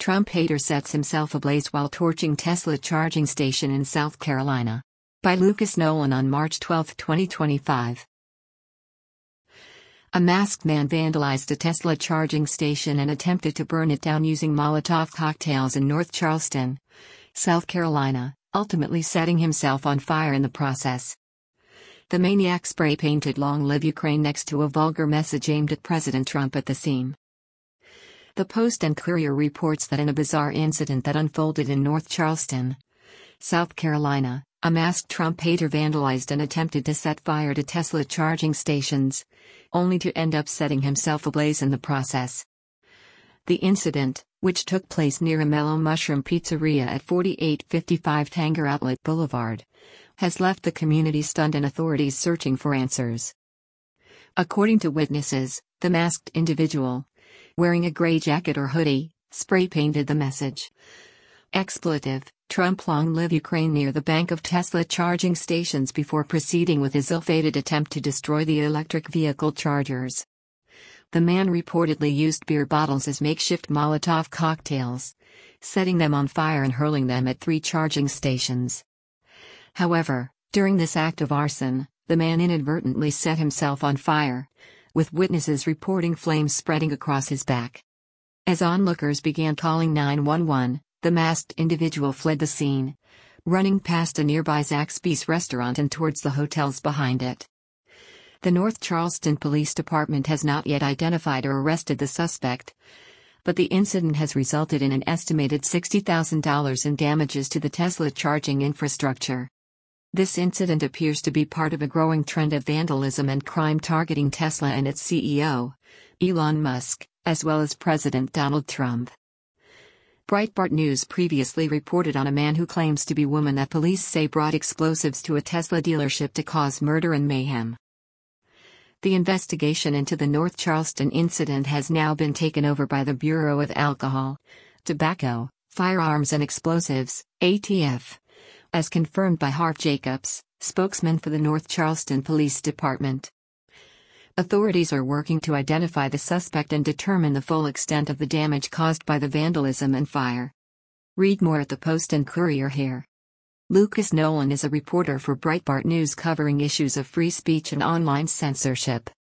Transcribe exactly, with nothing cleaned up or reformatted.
Trump hater sets himself ablaze while torching Tesla charging station in South Carolina. By Lucas Nolan on March twelfth, twenty twenty-five. A masked man vandalized a Tesla charging station and attempted to burn it down using Molotov cocktails in North Charleston, South Carolina, ultimately setting himself on fire in the process. The maniac spray-painted "Long Live Ukraine" next to a vulgar message aimed at President Trump at the scene. The Post and Courier reports that in a bizarre incident that unfolded in North Charleston, South Carolina, a masked Trump hater vandalized and attempted to set fire to Tesla charging stations, only to end up setting himself ablaze in the process. The incident, which took place near a Mellow Mushroom Pizzeria at forty-eight fifty-five Tanger Outlet Boulevard, has left the community stunned and authorities searching for answers. According to witnesses, the masked individual, wearing a gray jacket or hoodie, spray-painted the message expletive, Trump Long Live Ukraine near the bank of Tesla charging stations before proceeding with his ill-fated attempt to destroy the electric vehicle chargers. The man reportedly used beer bottles as makeshift Molotov cocktails, setting them on fire and hurling them at three charging stations. However, during this act of arson, the man inadvertently set himself on fire, with witnesses reporting flames spreading across his back. As onlookers began calling nine one one, the masked individual fled the scene, running past a nearby Zaxby's restaurant and towards the hotels behind it. The North Charleston Police Department has not yet identified or arrested the suspect, but the incident has resulted in an estimated sixty thousand dollars in damages to the Tesla charging infrastructure. This incident appears to be part of a growing trend of vandalism and crime targeting Tesla and its C E O, Elon Musk, as well as President Donald Trump. Breitbart News previously reported on a man who claims to be woman that police say brought explosives to a Tesla dealership to cause murder and mayhem. The investigation into the North Charleston incident has now been taken over by the Bureau of Alcohol, Tobacco, Firearms and Explosives, A T F, as confirmed by Harv Jacobs, spokesman for the North Charleston Police Department. Authorities are working to identify the suspect and determine the full extent of the damage caused by the vandalism and fire. Read more at the Post and Courier here. Lucas Nolan is a reporter for Breitbart News covering issues of free speech and online censorship.